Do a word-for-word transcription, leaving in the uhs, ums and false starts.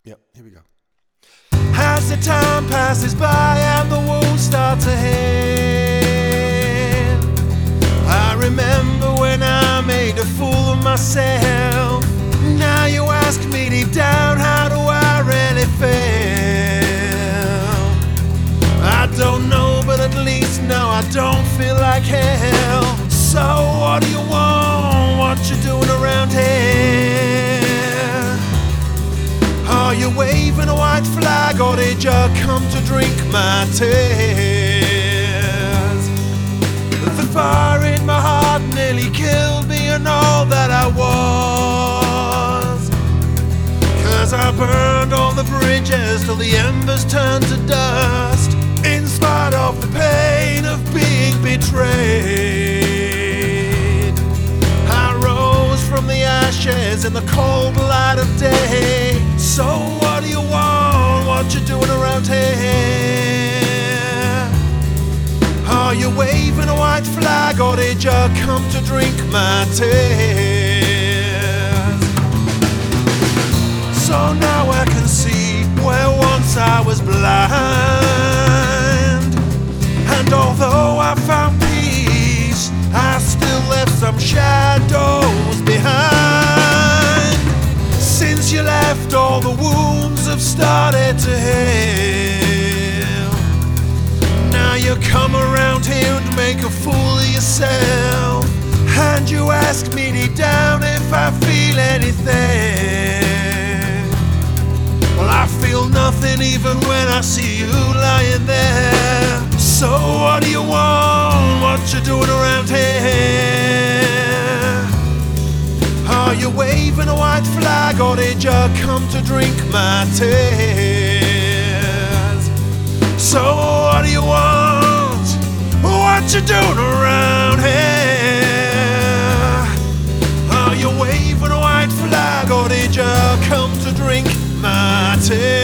Yep, here we go. As the time passes by and the wounds start to heal, I remember when I made a fool of myself. Now you ask me deep down, how do I really feel? I don't know, but at least now I don't feel like hell. So what do you want? What you doing around here? Are you waving a white flag, or did you come to drink my tears? The fire in my heart nearly killed me and all that I was, 'cause I burned all the bridges till the embers turned to dust, in spite of the pain of being betrayed. I rose from the ashes in the cold light of day. So what do you want? What you doing around here? Are you waving a white flag, or did you come to drink my tears? So now I can see where once I was blind, and although I found peace, I still left some shadows behind. Since you left, all the wounds have started to heal. Now you come around here and make a fool of yourself, and you ask me deep down if I feel anything. Well, I feel nothing even when I see you lying there. So what do you want? What you doing around here? Are you waving a white flag, or did you come to drink my tears? So what do you want? What you doing around here? Are you waving a white flag, or did you come to drink my tears?